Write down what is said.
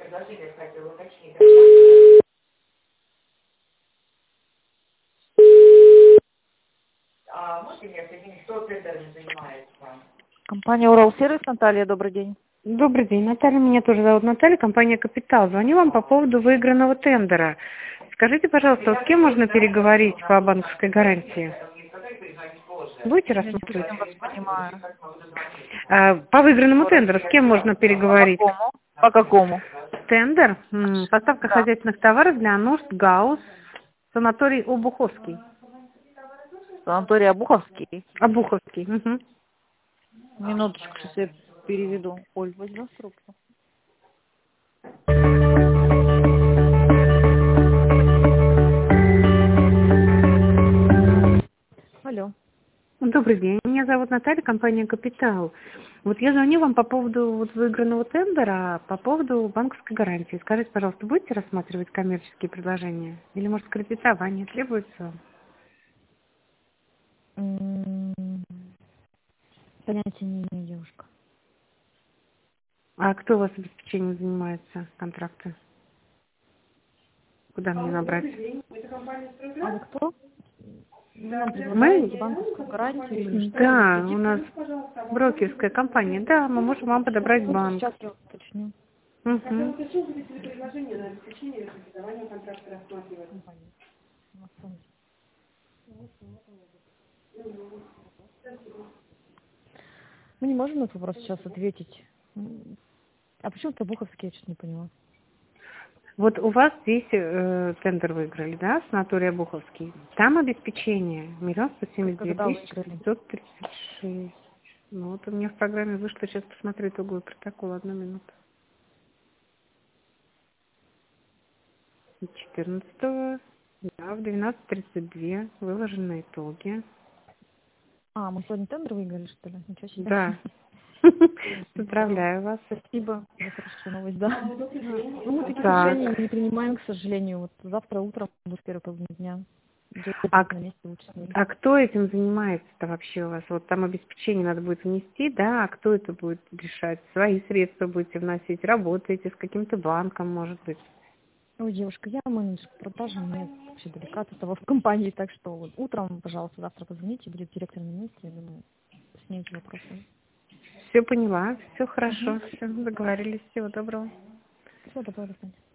Компания Уралсервис, Наталья, добрый день. Добрый день, Наталья. Меня тоже зовут Наталья, компания «Капитал». Звоню вам по поводу выигранного тендера. Скажите, пожалуйста, вот с кем можно переговорить по банковской гарантии? Будете Я не рассматривать? совсем вас понимаю. По выигранному тендеру с кем можно По переговорить? какому? По какому? Тендер? Поставка Да. хозяйственных товаров для нужд ГАУС, санаторий Обуховский. Анатолий Обуховский. Обуховский. Угу. Минуточку, сейчас я переведу. Оль, возьмешь трубку? Алло. Добрый день, меня зовут Наталья, компания «Капитал». Вот я звоню вам по поводу вот выигранного тендера, по поводу банковской гарантии. Скажите, пожалуйста, будете рассматривать коммерческие предложения? Или, может, кредитование требуется? Понятия не имею, девушка. А кто у вас обеспечением занимается, контракты? Куда мне набрать? А вы кто? Вы нам Мы? предлагаете банковскую гарантию или что? Да, Или у кредит? нас брокерская компания. Да, мы можем вам подобрать банк. Сейчас я уточню. Угу. Мы не можем на этот вопрос сейчас ответить. А почему это Обуховский, я что-то не поняла. Вот у вас здесь тендер выиграли, да, санаторий Обуховский. Там обеспечение 1 179 Когда выиграли? 536. Ну вот у меня в программе вышло, сейчас посмотрю итоговый протокол, 1 минуту. 14-го, да, в 12:32 выложены итоги. А, мы сегодня тендер выиграли, что ли? Ничего себе. Да. Поздравляю вас. Спасибо за хорошую новость, да. Ну, мы таких Так. решений не принимаем, к сожалению. Вот завтра утром будет первый половина дня. А, На месте лучше с ними. а кто этим занимается-то вообще у вас? Вот там обеспечение надо будет внести, да, а кто это будет решать? Свои средства будете вносить, работаете с каким-то банком, может быть? Ой, девушка, я менеджер по продажам, мне вообще далеко от этого в компании, так что вот утром, пожалуйста, завтра позвоните, будет директор на месте, я думаю, с ней эти вопросы. Все поняла, все хорошо, все договорились, всего доброго. Всего доброго, до свидания.